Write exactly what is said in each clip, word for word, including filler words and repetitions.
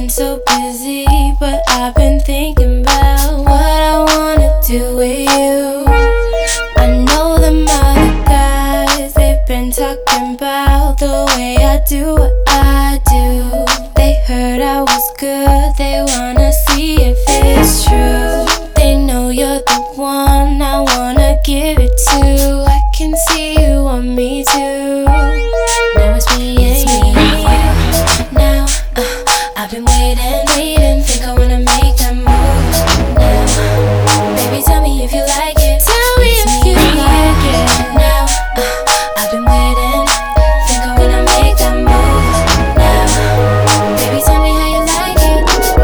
been so busy, but I've been thinking about what I wanna do with you. I know them other guys, they've been talking about the way I do what I do. They heard I was good, they wanna see if it's true. They know you're the one I wanna give it to. I can see you want me too. Now it's me and you. Now uh, I've been waiting, waiting. Think I wanna make that move now. Baby, tell me if you like it. Tell me if you like it. Now uh, I've been waiting. Think I wanna make that move now. Baby, tell me how you like it.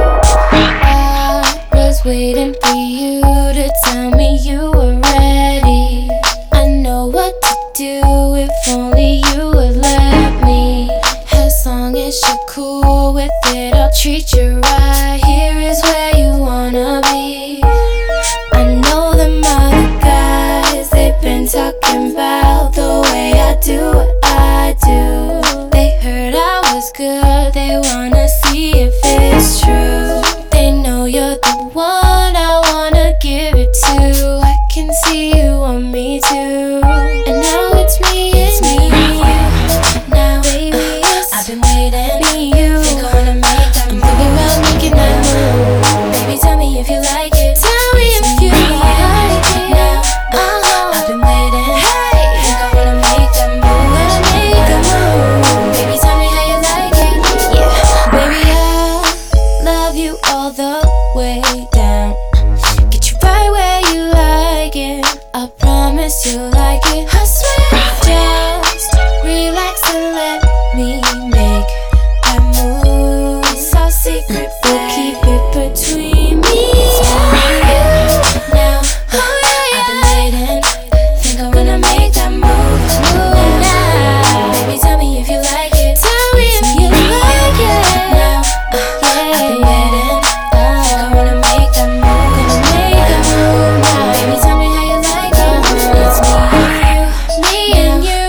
I was waiting for you to tell me you were ready. I know what to do if only you would let me. As long as you're cool with it, I'll treat you right. Here is where you wanna be. I know them other guys, they've been talking about the way I do what I do. They heard I was good, they wanna see if it's true. They know you're the one I wanna give it to. I can see you want me too. And now it's me and me. Now, baby, uh, I've been waiting. Me, you. Think I wanna make that move. I'm thinking about making that move. Baby, tell me if you like it. Tell me if you like it. Now, uh-huh. I've been waiting. Hey, think I wanna make that move. Wanna make a move. Baby, tell me how you like it. Yeah, baby, I love you all the way down. Get you right where you like it. I promise you like it. I swear. Just relax and let me make that move. It's our secret, but keep it between me and you. Now, oh yeah, I've been waiting. Think I wanna make that move. Move now. Baby, tell me if you like it. Tell me if you like it. Now, uh, yeah, I've been waiting. Think I wanna make that move. Gonna make that move now. Baby, tell me how you like it. It's me and you, me and you.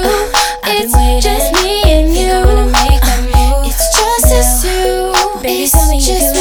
It's just me and you. Think I wanna make that move. It's just us two. Baby, tell me if you